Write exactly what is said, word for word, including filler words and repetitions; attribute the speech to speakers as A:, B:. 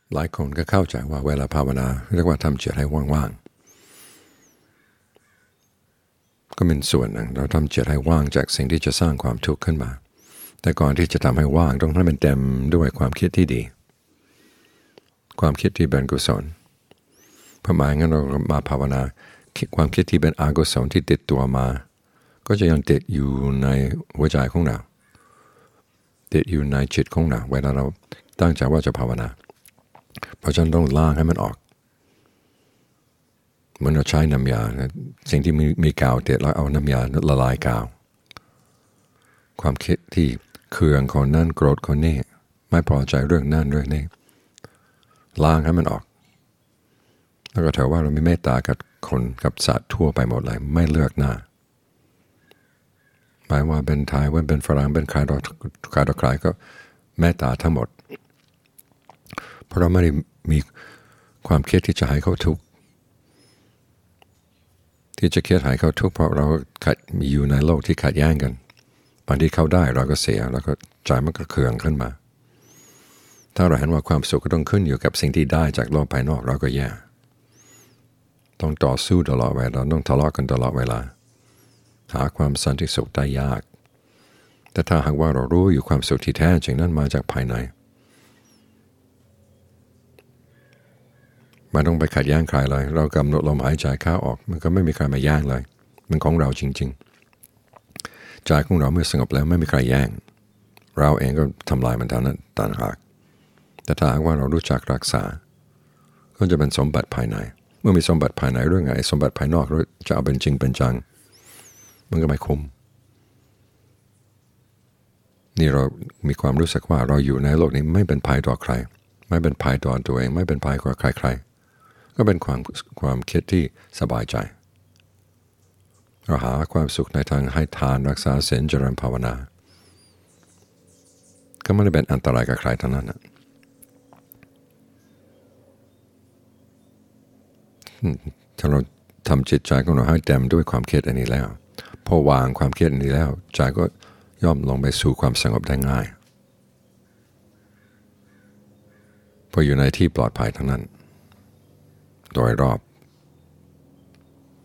A: หลายคนก็เข้าใจว่าเวลาภาวนาเรียกว่าทำจิตให้ว่างๆก็เป็นส่วนหนึ่งเราทำจิตให้ว่างจากสิ่งที่จะสร้างความทุกข์ขึ้นมาแต่ก่อนที่จะทำให้ว่างต้องให้มันเต็มด้วยความคิดที่ดีความคิดที่เป็นกุศลเพราะหมายงั้นเรามาภาวนาความคิดที่เป็นอกุศลที่ติดตัวมาก็จะยังติดอยู่ในหัวใจของเราติดอยู่ในจิตของเราเวลาเราตั้งใจว่าจะภาวนาเพราะฉะนั้นต้องล้างให้มันออกเหมือนเราใช้น้ำยาสิ่งที่มีมีกาวติดแล้วเอาน้ำยาละลายกาวความคิดที่เคืองคนนั่นโกรธคนนี้ไม่พอใจเรื่องนั่นเรื่องนี้ล้างให้มันออกแล้วก็ถือว่าเรามีเมตตากับคนกับสัตว์ทั่วไปหมดเลยไม่เลือกหน้าหมายว่าเป็นไทยว่าเป็นฝรั่งเป็นใครต่อใครต่อใครก็เมตตาทั้งหมดเพราะเราไม่ได้มีความคิดที่จะให้เขาทุกข์ที่จะคิดให้เขาทุกข์เพราะเรามีอยู่ในโลกที่ขัดแย้งกันบางทีเขาได้เราก็เสียแล้วก็ใจมันก็เคืองขึ้นมาถ้าเราเห็นว่าความสุขก็ต้องขึ้นอยู่กับสิ่งที่ได้จากโลกภายนอกเราก็แย่ต้องต่อสู้ตลอดเวลาต้องทะเลาะกันตลอดเวลาหาความสันติสุขได้ยากแต่ถ้าหากว่าเรารู้อยู่ความสุขที่แท้จริงนั้นมาจากภายในไม่ต้องไปขัดแย้งใครเลยเรากำหนดลมหายใจเข้าออกมันก็ไม่มีใครมาแย่งเลยมันของเราจริงๆใจของเราเมื่อสงบแล้วไม่มีใครแย่งเราเองก็ทำลายมันเท่านั้นต่างหากแต่ถ้าหากว่าเรารู้จักรักษาก็จะเป็นสมบัติภายในเมื่อมีสมบัติภายในเรื่องไงสมบัติภายนอกเราจะเอาเป็นจริงเป็นจังมันก็ไม่คุ้มนี่เรามีความรู้สึกว่าเราอยู่ในโลกนี้ไม่เป็นภัยต่อใครไม่เป็นภัยต่อตัวเองไม่เป็นภัยต่อใครๆก็เป็นความความคิดที่สบายใจเราหาความสุขในทางให้ทานรักษาศีลเจริญภาวนาก็ไม่ได้เป็นอันตรายกับใครทั้งนั้นนะถ้าเราทำจิตใจของเราให้เต็มด้วยความคิดอันนี้แล้วพอวางความคิดอันนี้แล้วใจก็ย่อมลงไปสู่ความสงบได้ง่ายพออยู่ในที่ปลอดภัยทั้งนั้นโดยรอบ